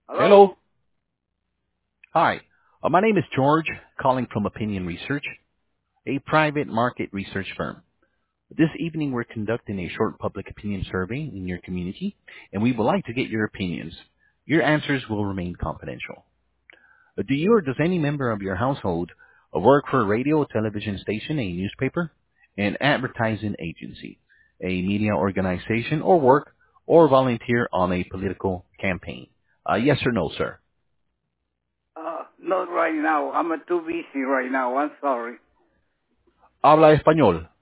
Hello? Hello. Hi. My name is George, calling from Opinion Research, a private market research firm. This evening, we're conducting a short public opinion survey in your community, and we would like to get your opinions. Your answers will remain confidential. Do you or does any member of your household work for a radio, television station, a newspaper, an advertising agency, a media organization, or work or volunteer on a political campaign? Yes or no, sir? Not right now. I'm too busy right now. I'm sorry. Habla español.